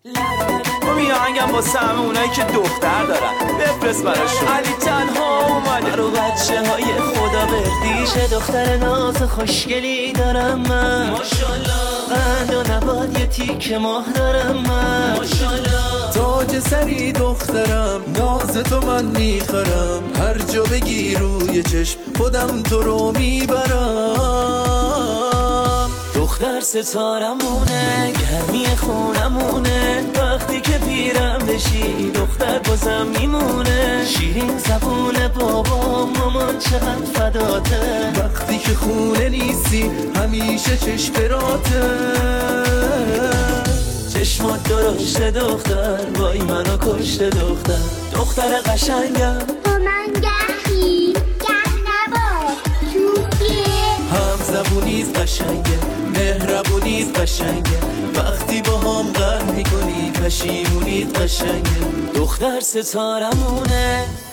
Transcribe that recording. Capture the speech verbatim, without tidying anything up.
ما میاهنگم با سهم اونایی که دختر دارن بفرست براشون. علی تنها اومده رو بچه های خدا بردیش دختر ناز خوشگلی دارم من ماشالله. قند و نباد یه تیک ماه دارم من ماشالله. تاج سری دخترم ناز تو من میخرم، هر جا بگی روی چشم خودم تو رو میبرم. دختر ستارمونه گرمی خونمونه، وقتی که پیرم بشی دختر بازم میمونه. شیرین زبون بابا مامان چقدر فداته، وقتی که خونه نیستی همیشه چشم راته. چشمات درشته دختر وای منو کشته دختر. دختر قشنگم با من گهی گه نباد توفیه. هم زبونیز قشنگه مهربونیز قشنگه، وقتی با هم غم میکنی پشیمونیت قشنگه. دختر ستارمونه